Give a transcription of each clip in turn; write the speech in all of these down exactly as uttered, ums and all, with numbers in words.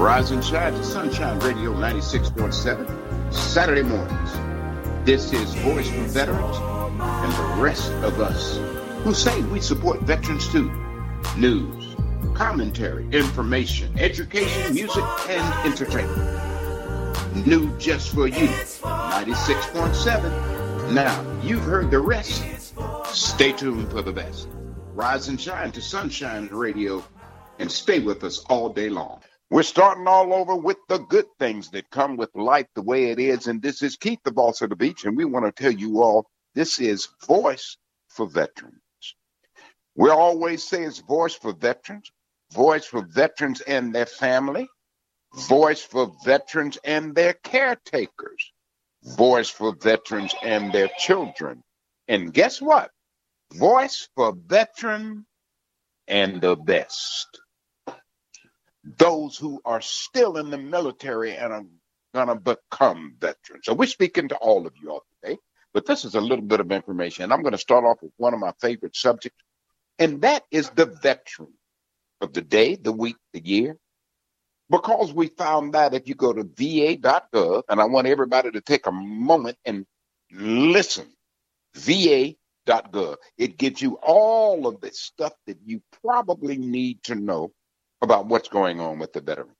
Rise and shine to Sunshine Radio ninety-six point seven, Saturday mornings. This is Voice for Veterans and the rest of us who say we support veterans too. News, commentary, information, education, music, and entertainment. New just for you, ninety-six point seven. Now, you've heard the rest. Stay tuned for the best. Rise and shine to Sunshine Radio and stay with us all day long. We're starting all over with the good things that come with life the way it is. And this is Keith, the boss of the beach. And we want to tell you all, this is Voice for Veterans. We always say it's Voice for Veterans, Voice for Veterans and their family, Voice for Veterans and their caretakers, Voice for Veterans and their children. And guess what? Voice for Veterans and the best. Those who are still in the military and are going to become veterans. So we're speaking to all of you all today, but this is a little bit of information. I'm going to start off with one of my favorite subjects, and that is the veteran of the day, the week, the year, because we found that if you go to V A dot gov, and I want everybody to take a moment and listen, V A dot gov, it gives you all of the stuff that you probably need to know about what's going on with the veteran.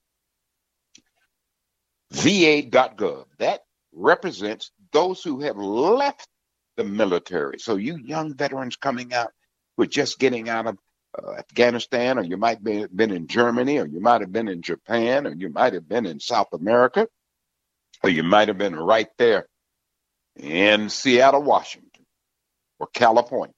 V A dot gov, that represents those who have left the military. So you young veterans coming out who are just getting out of uh, Afghanistan, or you might have been in Germany, or you might have been in Japan, or you might have been in South America, or you might have been right there in Seattle, Washington, or California.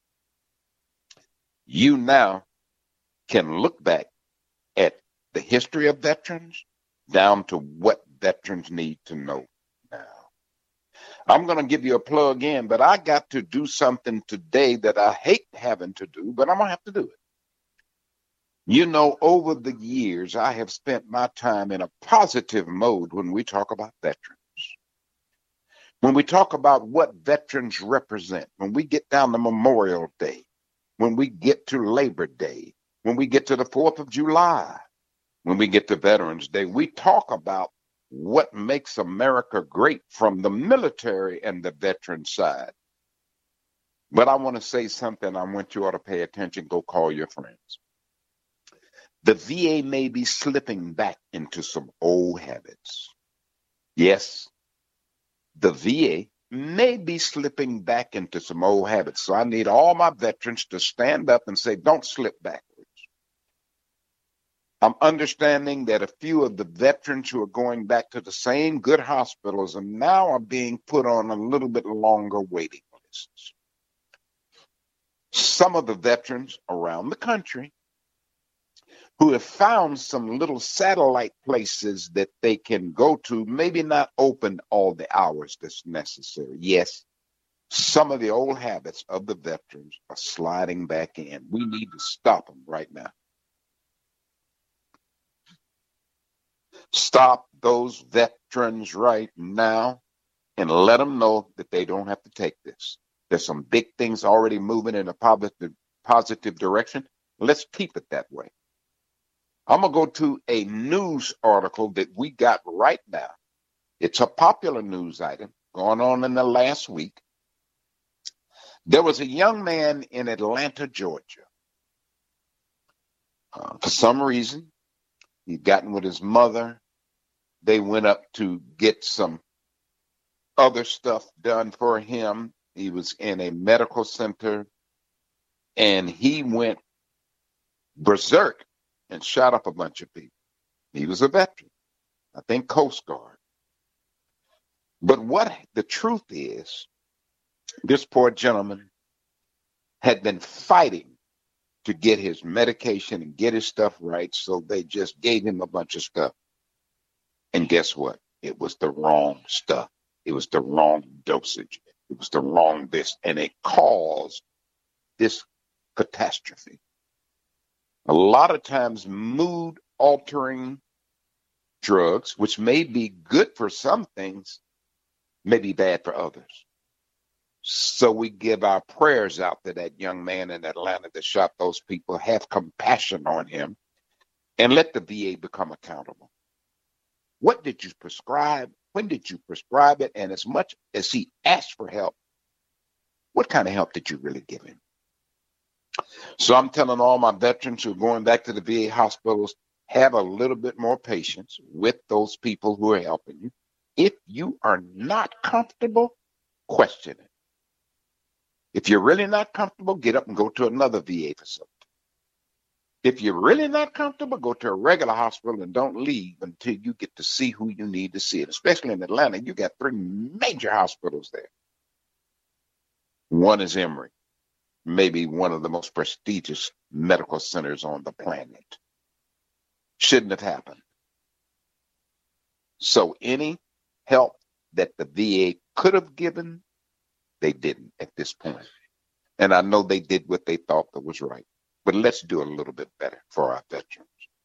You now can look back at the history of veterans down to what veterans need to know now. I'm going to give you a plug in, but I got to do something today that I hate having to do, but I'm going to have to do it. You know, over the years, I have spent my time in a positive mode when we talk about veterans. When we talk about what veterans represent, when we get down to Memorial Day, when we get to Labor Day, when we get to the fourth of July, when we get to Veterans Day, we talk about what makes America great from the military and the veteran side. But I want to say something. I want you all to pay attention. Go call your friends. The V A may be slipping back into some old habits. Yes, the V A may be slipping back into some old habits. So I need all my veterans to stand up and say, don't slip backwards. I'm understanding that a few of the veterans who are going back to the same good hospitals and now are being put on a little bit longer waiting lists. Some of the veterans around the country who have found some little satellite places that they can go to, maybe not open all the hours that's necessary. Yes, some of the old habits of the veterans are sliding back in. We need to stop them right now. Stop those veterans right now and let them know that they don't have to take this. There's some big things already moving in a positive, positive direction. Let's keep it that way. I'm going to go to a news article that we got right now. It's a popular news item going on in the last week. There was a young man in Atlanta, Georgia. Uh, for some reason, he'd gotten with his mother. They went up to get some other stuff done for him. He was in a medical center, and he went berserk and shot up a bunch of people. He was a veteran, I think Coast Guard. But what the truth is, this poor gentleman had been fighting to get his medication and get his stuff right, so they just gave him a bunch of stuff. And guess what? It was the wrong stuff. It was the wrong dosage. It was the wrong this, and it caused this catastrophe. A lot of times, mood-altering drugs, which may be good for some things, may be bad for others. So we give our prayers out to that young man in Atlanta that shot those people, have compassion on him. and let the V A become accountable. What did you prescribe? When did you prescribe it? And as much as he asked for help, what kind of help did you really give him? So I'm telling all my veterans who are going back to the V A hospitals, have a little bit more patience with those people who are helping you. If you are not comfortable, question it. If you're really not comfortable, get up and go to another V A facility. If you're really not comfortable, go to a regular hospital and don't leave until you get to see who you need to see. It. Especially in Atlanta, you got three major hospitals there. One is Emory, maybe one of the most prestigious medical centers on the planet. Shouldn't have happened. So any help that the V A could have given, they didn't at this point. And I know they did what they thought that was right. But let's do a little bit better for our veterans.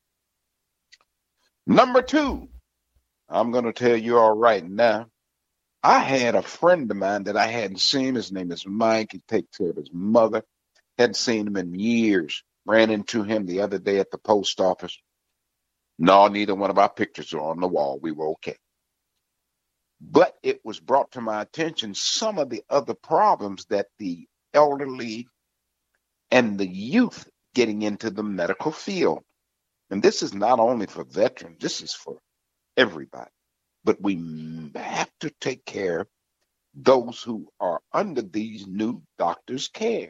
Number two, I'm going to tell you all right now, I had a friend of mine that I hadn't seen. His name is Mike. He takes care of his mother. Hadn't seen him in years. Ran into him the other day at the post office. No, neither one of our pictures are on the wall. We were okay. But it was brought to my attention some of the other problems that the elderly and the youth getting into the medical field. And this is not only for veterans, this is for everybody. But we have to take care of those who are under these new doctors' care.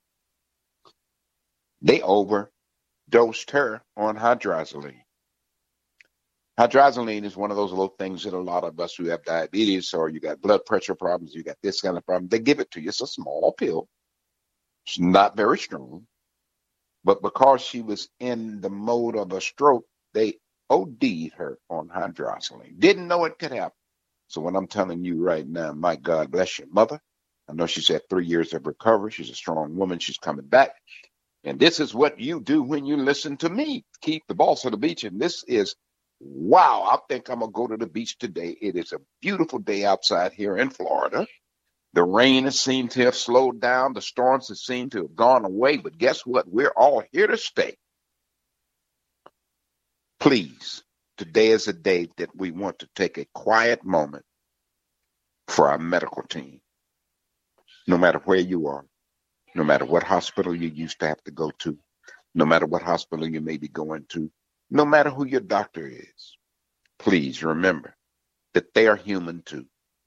They overdosed her on hydrazine. Hydrazine is one of those little things that a lot of us who have diabetes or you got blood pressure problems, you got this kind of problem, they give it to you. It's a small pill. It's not very strong. But because she was in the mode of a stroke, they O D'd her on hydrazine. Didn't know it could happen. So what I'm telling you right now, my God bless your mother. I know she's had three years of recovery. She's a strong woman. She's coming back. And this is what you do when you listen to me. Keep the Boss of the Beach. And this is, wow, I think I'm going to go to the beach today. It is a beautiful day outside here in Florida. The rain has seemed to have slowed down. The storms have seemed to have gone away. But guess what? We're all here to stay. Please, today is a day that we want to take a quiet moment for our medical team. No matter where you are, no matter what hospital you used to have to go to, no matter what hospital you may be going to, no matter who your doctor is, please remember that they are human too.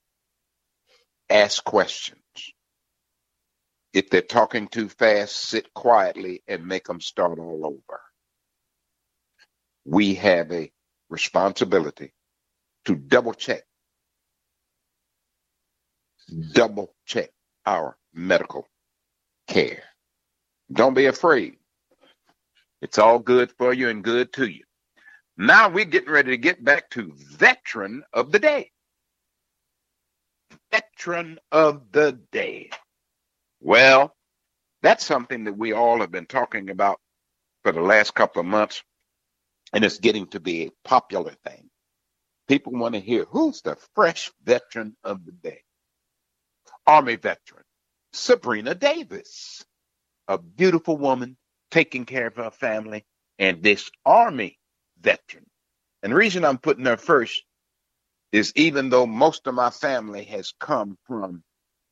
Ask questions. If they're talking too fast, sit quietly and make them start all over. We have a responsibility to double check, double check our medical care. Don't be afraid. It's all good for you and good to you. Now we're getting ready to get back to Veteran of the Day. Veteran of the Day. Well, that's something that we all have been talking about for the last couple of months, and it's getting to be a popular thing. People want to hear, who's the fresh veteran of the day? Army veteran, Sabrina Davis, a beautiful woman taking care of her family, and this Army veteran. And the reason I'm putting her first is even though most of my family has come from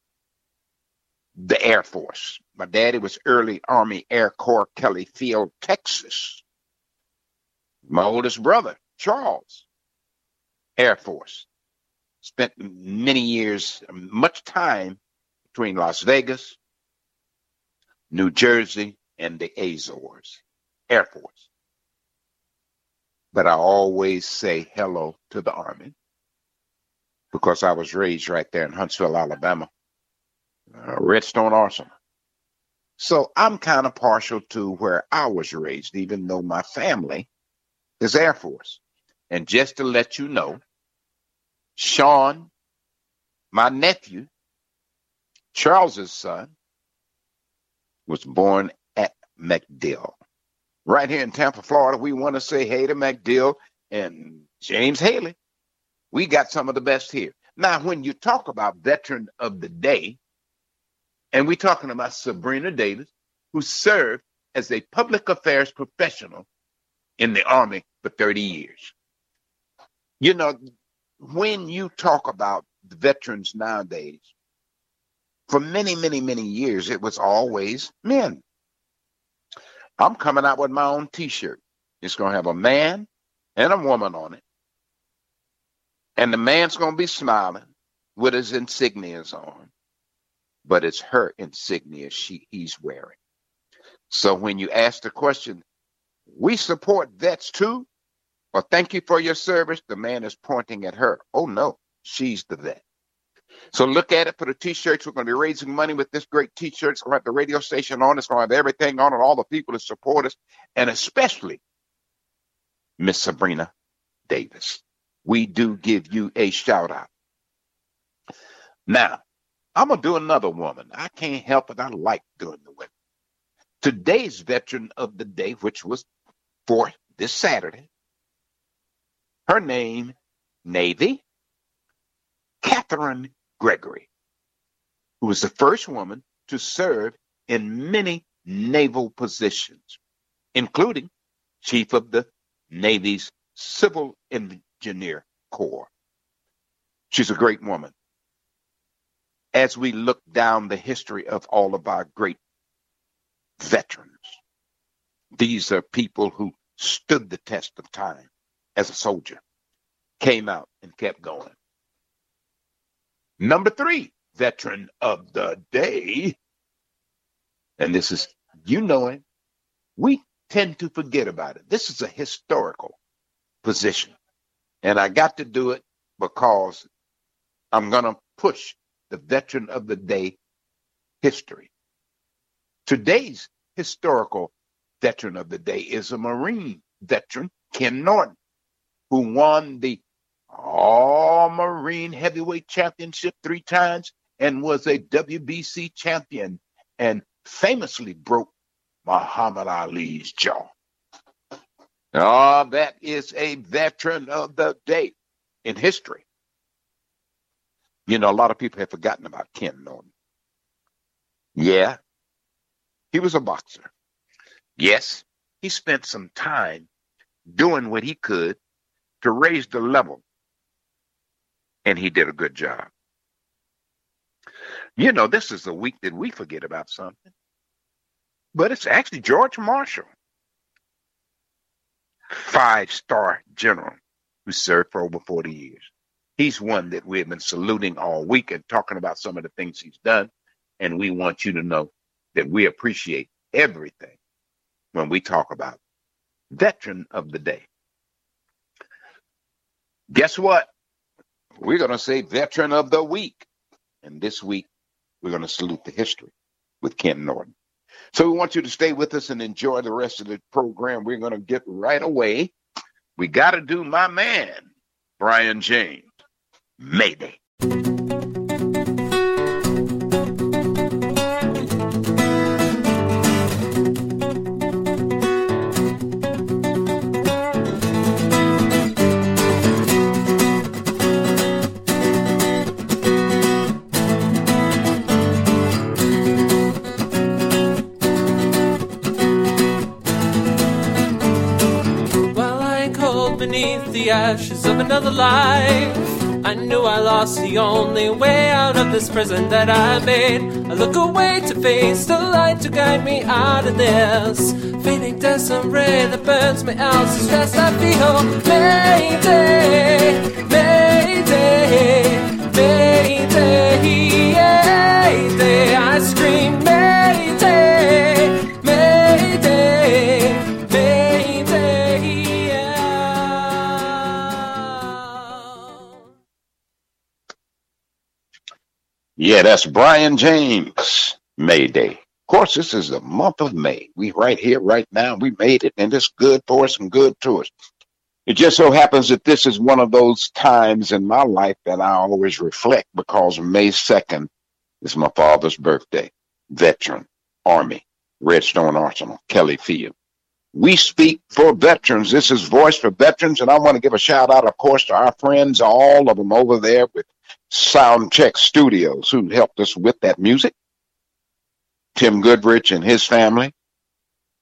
the Air Force. My daddy was early Army Air Corps, Kelly Field, Texas. My oldest brother, Charles, Air Force. Spent many years, much time between Las Vegas, New Jersey, and the Azores, Air Force. But I always say hello to the Army because I was raised right there in Huntsville, Alabama, uh, Redstone Arsenal. So I'm kind of partial to where I was raised, even though my family is Air Force. And just to let you know, Sean, my nephew, Charles's son, was born at MacDill. Right here in Tampa, Florida, we want to say hey to MacDill and James Haley. We got some of the best here. Now, when you talk about Veteran of the Day, and we're talking about Sabrina Davis, who served as a public affairs professional in the Army for thirty years. You know, when you talk about the veterans nowadays, for many, many, many years, it was always men. I'm coming out with my own T-shirt. It's going to have a man and a woman on it. And the man's going to be smiling with his insignias on. But it's her insignia she he's wearing. So when you ask the question, we support vets too, or thank you for your service, the man is pointing at her. Oh, no, she's the vet. So look at it for the T-shirts. We're going to be raising money with this great T-shirt. It's going to have the radio station on. It's going to have everything on it, all the people that support us, and especially Miss Sabrina Davis. We do give you a shout out. Now, I'm going to do another woman. I can't help it. I like doing the women. Today's veteran of the day, which was for this Saturday, her name, Navy Catherine Gregory, who was the first woman to serve in many naval positions, including Chief of the Navy's Civil Engineer Corps. She's a great woman. As we look down the history of all of our great veterans, these are people who stood the test of time as a soldier, came out and kept going. Number three, veteran of the day, and this is, you know him, we tend to forget about it. This is a historical position, and I got to do it because I'm going to push the veteran of the day history. Today's historical veteran of the day is a Marine veteran, Ken Norton, who won the All-Marine Heavyweight Championship three times and was a W B C champion and famously broke Muhammad Ali's jaw. Oh, that is a veteran of the day in history. You know, a lot of people have forgotten about Ken Norton. Yeah, he was a boxer. Yes, he spent some time doing what he could to raise the level, and he did a good job. You know, this is a week that we forget about something, but it's actually George Marshall, five-star general who served for over forty years. He's one that we have been saluting all week and talking about some of the things he's done, and we want you to know that we appreciate everything when we talk about veteran of the day. Guess what? We're going to say veteran of the week. And this week, we're going to salute the history with Ken Norton. So we want you to stay with us and enjoy the rest of the program. We're going to get right away. We got to do my man, Brian James, Mayday. The ashes of another life, I knew I lost the only way out of this prison that I made. I look away to face the light to guide me out of this fading desert ray that burns me out. So stressed I feel. Mayday, mayday, mayday, mayday. I scream mayday, mayday, mayday. Yeah, that's Brian James, Mayday. Of course, this is the month of May. We right here, right now. We made it, and it's good for us and good to us. It just so happens that this is one of those times in my life that I always reflect because May second is my father's birthday. Veteran, Army, Redstone Arsenal, Kelly Field. We speak for veterans. This is Voice for Veterans, and I want to give a shout out, of course, to our friends, all of them over there with Soundcheck Studios, who helped us with that music. Tim Goodrich and his family.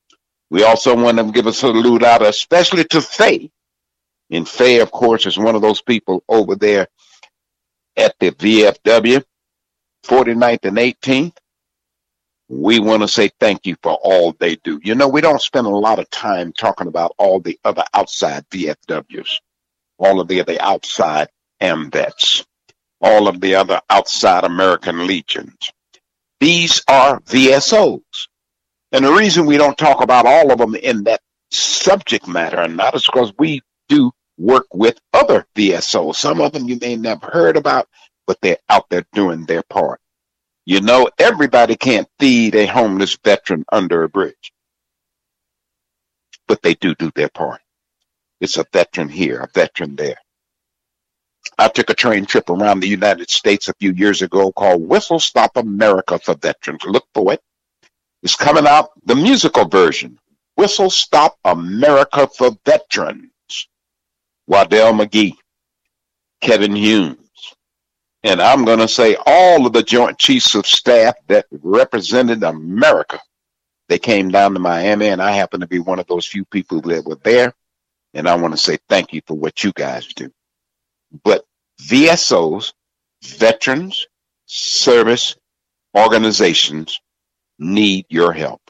We also want to give a salute out, especially to Faye. And Faye, of course, is one of those people over there at the V F W, forty-ninth and eighteenth. We want to say thank you for all they do. You know, we don't spend a lot of time talking about all the other outside V F Ws, all of the other outside AMVETs, all of the other outside American Legions. These are V S Os. And the reason we don't talk about all of them in that subject matter and not is because we do work with other V S Os. Some of them you may never heard about, but they're out there doing their part. You know, everybody can't feed a homeless veteran under a bridge, but they do do their part. It's a veteran here, a veteran there. I took a train trip around the United States a few years ago called Whistle Stop America for Veterans. Look for it. It's coming out, the musical version, Whistle Stop America for Veterans. Waddell McGee, Kevin Humes, and I'm going to say all of the Joint Chiefs of Staff that represented America. They came down to Miami, and I happen to be one of those few people that were there, and I want to say thank you for what you guys do. But V S Os, veterans, service organizations, need your help.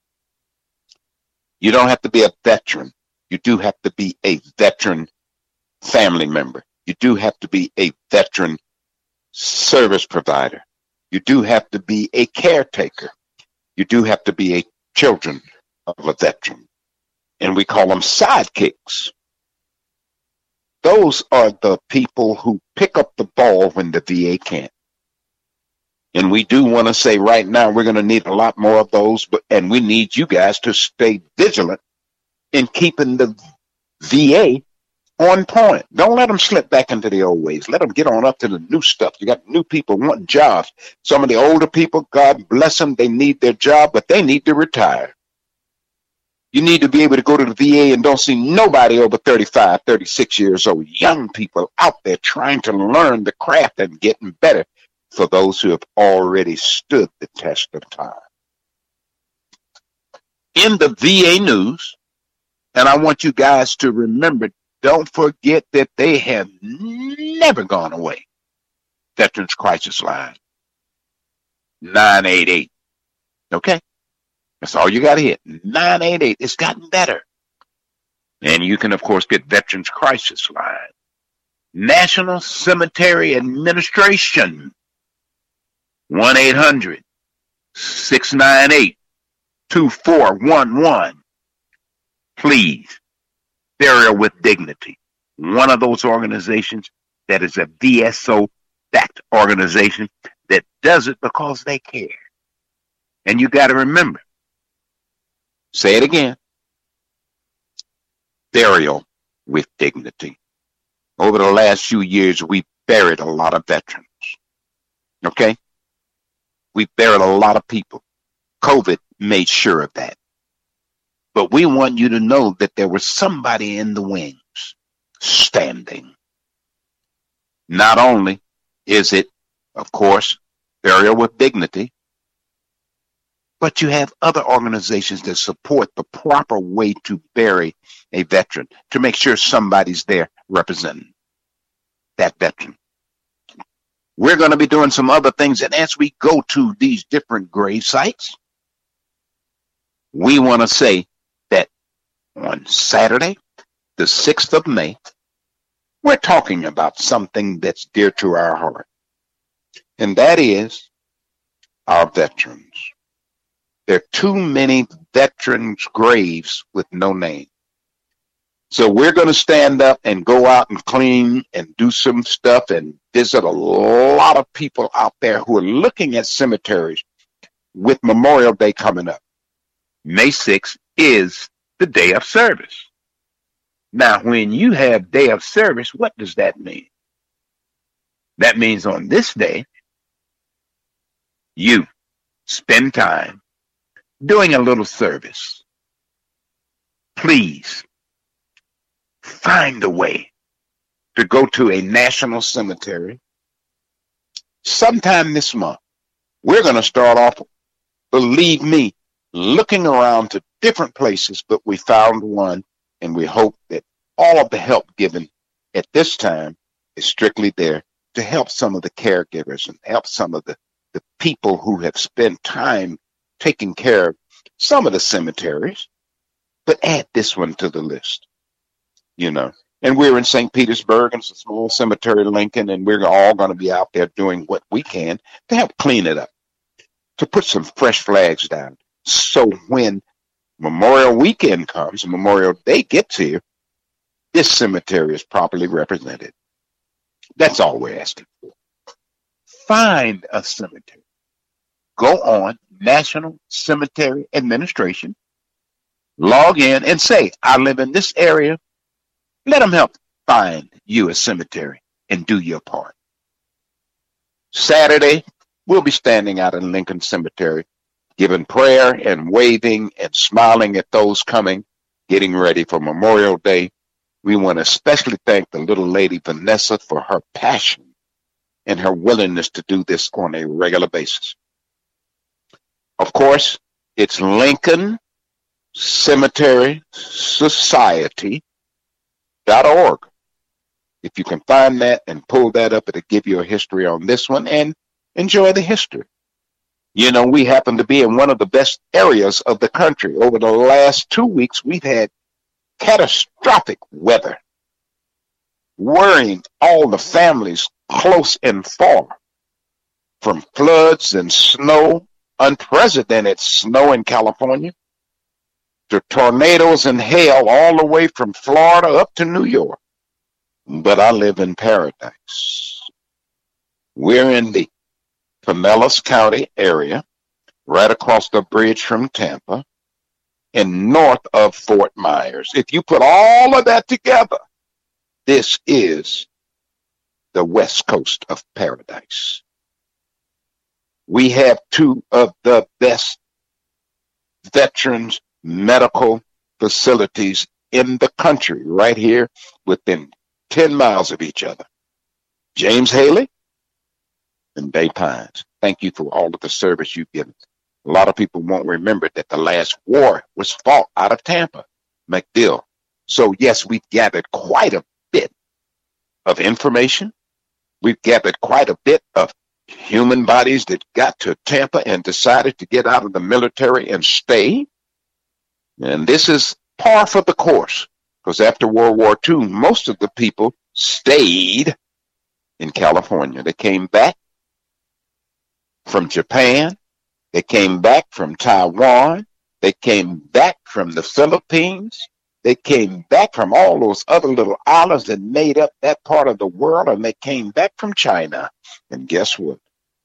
You don't have to be a veteran. You do have to be a veteran family member. You do have to be a veteran service provider. You do have to be a caretaker. You do have to be a children of a veteran. And we call them sidekicks. Those are the people who pick up the ball when the V A can't. And we do want to say right now we're going to need a lot more of those, but and we need you guys to stay vigilant in keeping the V A on point. Don't let them slip back into the old ways. Let them get on up to the new stuff. You got new people wanting jobs. Some of the older people, God bless them, they need their job, but they need to retire. You need to be able to go to the V A and don't see nobody over thirty-five, thirty-six years old. Young people out there trying to learn the craft and getting better for those who have already stood the test of time. In the V A news, and I want you guys to remember, don't forget that they have never gone away. Veterans Crisis Line, nine eight eight. Okay? That's all you got to hit, nine eight eight. It's gotten better. And you can, of course, get Veterans Crisis Line. National Cemetery Administration, one eight hundred, six nine eight, two four one one. Please, Burial with Dignity. One of those organizations that is a V S O-backed organization that does it because they care. And you got to remember, say it again, Burial with Dignity. Over the last few years, we buried a lot of veterans. Okay? We buried a lot of people. COVID made sure of that. But we want you to know that there was somebody in the wings standing. Not only is it, of course, Burial with Dignity, but you have other organizations that support the proper way to bury a veteran, to make sure somebody's there representing that veteran. We're going to be doing some other things, and as we go to these different grave sites, we want to say that on Saturday, the sixth of May, we're talking about something that's dear to our heart, and that is our veterans. There are too many veterans' graves with no name. So we're going to stand up and go out and clean and do some stuff and visit a lot of people out there who are looking at cemeteries with Memorial Day coming up. May sixth is the day of service. Now, when you have day of service, what does that mean? That means on this day, you spend time doing a little service. Please find a way to go to a national cemetery sometime this month. We're going to start off, believe me, looking around to different places, but we found one, and we hope that all of the help given at this time is strictly there to help some of the caregivers and help some of the, the people who have spent time taking care of some of the cemeteries, but add this one to the list, you know. And we're in Saint Petersburg, and it's a small cemetery, Lincoln, and we're all going to be out there doing what we can to help clean it up, to put some fresh flags down. So when Memorial Weekend comes, Memorial Day gets here, this cemetery is properly represented. That's all we're asking for. Find a cemetery. Go on National Cemetery Administration, log in and say, I live in this area. Let them help find you a cemetery and do your part. Saturday, we'll be standing out in Lincoln Cemetery, giving prayer and waving and smiling at those coming, getting ready for Memorial Day. We want to especially thank the little lady Vanessa for her passion and her willingness to do this on a regular basis. Of course, it's Lincoln Cemetery Society dot org. If you can find that and pull that up, it'll give you a history on this one and enjoy the history. You know, we happen to be in one of the best areas of the country. Over the last two weeks, we've had catastrophic weather, worrying all the families close and far, from floods and snow, unprecedented snow in California, to tornadoes and hail all the way from Florida up to New York. But I live in paradise. We're in the Pinellas County area, right across the bridge from Tampa, and north of Fort Myers. If you put all of that together, this is the west coast of paradise. We have two of the best veterans medical facilities in the country right here within ten miles of each other. James Haley and Bay Pines. Thank you for all of the service you've given. A lot of people won't remember that the last war was fought out of Tampa, MacDill. So yes, we've gathered quite a bit of information. We've gathered quite a bit of human bodies that got to Tampa and decided to get out of the military and stay. And this is par for the course, because after World War Two, most of the people stayed in California. They came back from Japan. They came back from Taiwan. They came back from the Philippines. They came back from all those other little islands that made up that part of the world, and they came back from China. And guess what?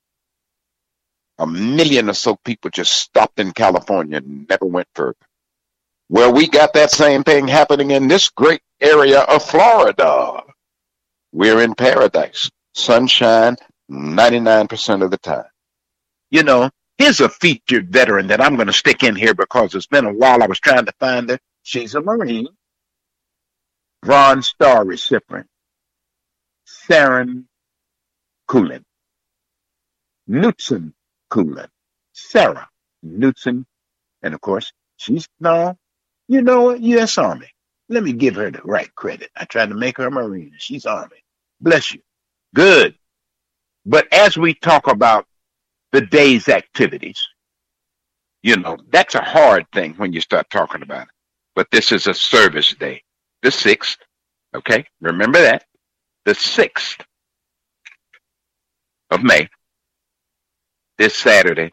A million or so people just stopped in California and never went further. Well, we got that same thing happening in this great area of Florida. We're in paradise. Sunshine ninety-nine percent of the time. You know, here's a featured veteran that I'm going to stick in here because it's been a while I was trying to find her. She's a Marine. Bronze Star recipient. Sharon Coolin. Knutson Coolin. Sarah Knutson. And of course, she's now, you know what, U S Army. Let me give her the right credit. I tried to make her a Marine. She's Army. Bless you. Good. But as we talk about the day's activities, you know, that's a hard thing when you start talking about it. But this is a service day. The sixth. Okay? Remember that. The sixth of May. This Saturday.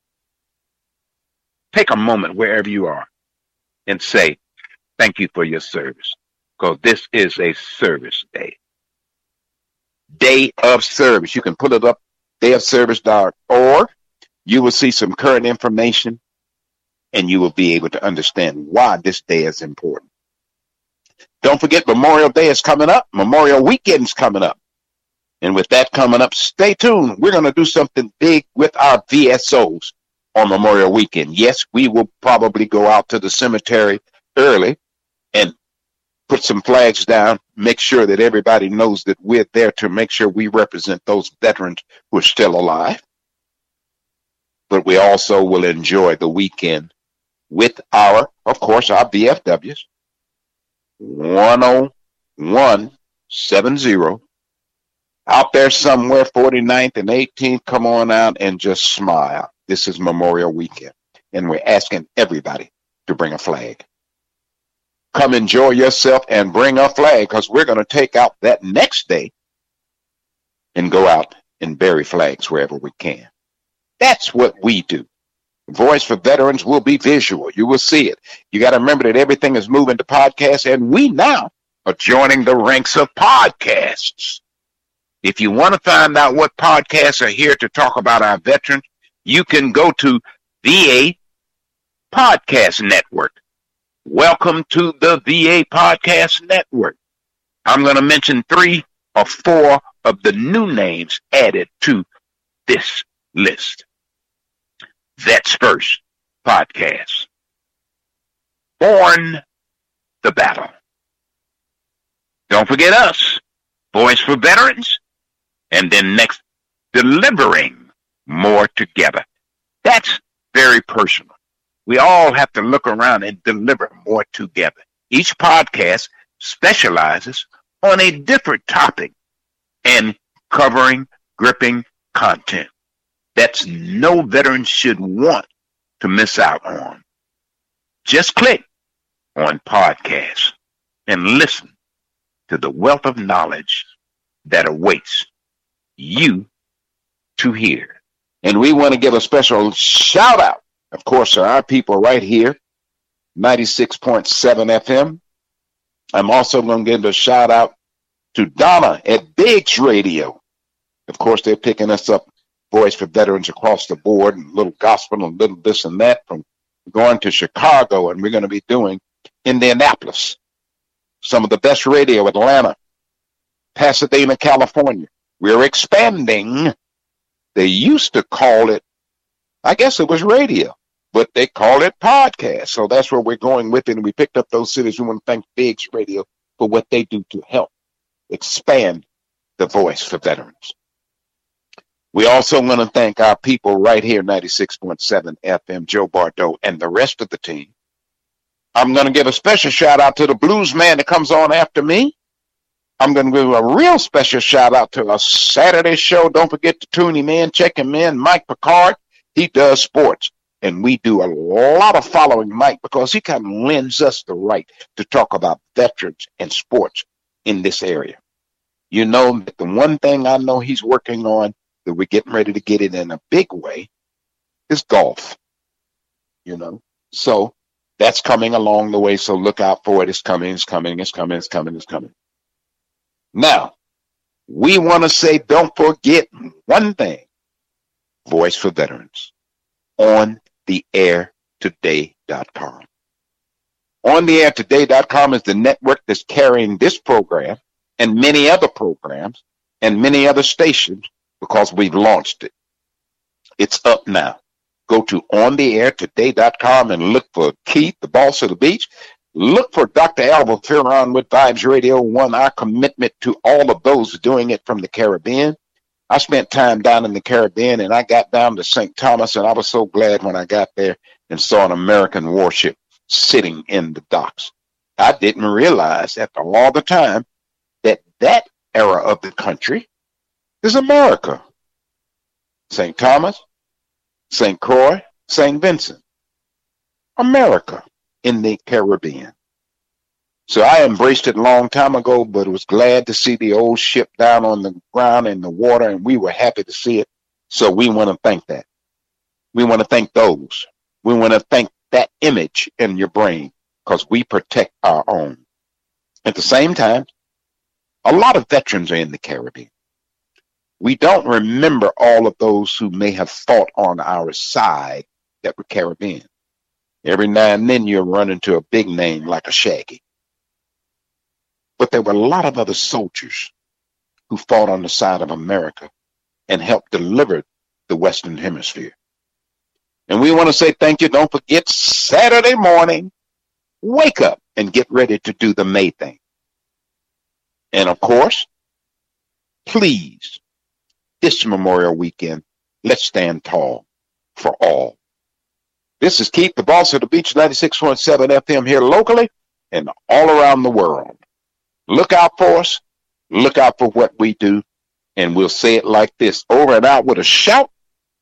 Take a moment wherever you are and say, thank you for your service. Because this is a service day. Day of service. You can put it up, day of service dot org. You will see some current information, and you will be able to understand why this day is important. Don't forget, Memorial Day is coming up. Memorial Weekend is coming up. And with that coming up, stay tuned. We're going to do something big with our V S Os on Memorial Weekend. Yes, we will probably go out to the cemetery early and put some flags down, make sure that everybody knows that we're there to make sure we represent those veterans who are still alive. But we also will enjoy the weekend with our, of course, our V F Ws, one oh one seventy. Out there somewhere, forty-ninth and eighteenth, come on out and just smile. This is Memorial Weekend, and we're asking everybody to bring a flag. Come enjoy yourself and bring a flag, because we're going to take out that next day and go out and bury flags wherever we can. That's what we do. Voice for Veterans will be visual. You will see it. You got to remember that everything is moving to podcasts, and we now are joining the ranks of podcasts. If you want to find out what podcasts are here to talk about our veterans, you can go to V A Podcast Network. Welcome to the V A Podcast Network. I'm going to mention three or four of the new names added to this list. Vets First Podcast. Born the Battle. Don't forget us, Voice for Veterans. And then next, Delivering More Together. That's very personal. We all have to look around and deliver more together. Each podcast specializes on a different topic and covering gripping content that's no veteran should want to miss out on. Just click on podcasts and listen to the wealth of knowledge that awaits you to hear. And we want to give a special shout out, of course, to our people right here, ninety-six point seven F M. I'm also going to give a shout out to Donna at Biggs Radio. Of course, they're picking us up, Voice for Veterans across the board, and a little gospel and a little this and that, from going to Chicago, and we're going to be doing Indianapolis, some of the best radio, Atlanta, Pasadena, California. We're expanding. They used to call it, I guess it was radio, but they call it podcast. So that's where we're going with it. And we picked up those cities. We want to thank Biggs Radio for what they do to help expand the voice for veterans. We also want to thank our people right here, ninety-six point seven F M, Joe Bardo, and the rest of the team. I'm going to give a special shout out to the blues man that comes on after me. I'm going to give a real special shout out to a Saturday show. Don't forget to tune him in, check him in, Mike Picard. He does sports, and we do a lot of following Mike because he kind of lends us the right to talk about veterans and sports in this area. You know, the one thing I know he's working on that we're getting ready to get it in a big way is golf, you know. So that's coming along the way, so look out for it. It's coming, it's coming, it's coming, it's coming, it's coming. Now, we want to say, don't forget one thing, Voice for Veterans, on the air today dot com. on the air today dot com is the network that's carrying this program and many other programs and many other stations because we've launched it. It's up now. Go to on the air today dot com and look for Keith, the boss of the beach. Look for Doctor Alva Ferron with Vibes Radio One, our commitment to all of those doing it from the Caribbean. I spent time down in the Caribbean, and I got down to Saint Thomas, and I was so glad when I got there and saw an American warship sitting in the docks. I didn't realize after all the time that that era of the country is America. Saint Thomas, Saint Croix, Saint Vincent. America in the Caribbean. So I embraced it a long time ago, but was glad to see the old ship down on the ground in the water, and we were happy to see it. So we want to thank that. We want to thank those. We want to thank that image in your brain because we protect our own. At the same time, a lot of veterans are in the Caribbean. We don't remember all of those who may have fought on our side that were Caribbean. Every now and then you run into a big name like a Shaggy. But there were a lot of other soldiers who fought on the side of America and helped deliver the Western Hemisphere. And we want to say thank you. Don't forget, Saturday morning, wake up and get ready to do the May thing. And of course, please, this Memorial Weekend, let's stand tall for all. This is Keith, the boss of the Beach, ninety-six point seven F M here locally and all around the world. Look out for us. Look out for what we do. And we'll say it like this. Over and out with a shout.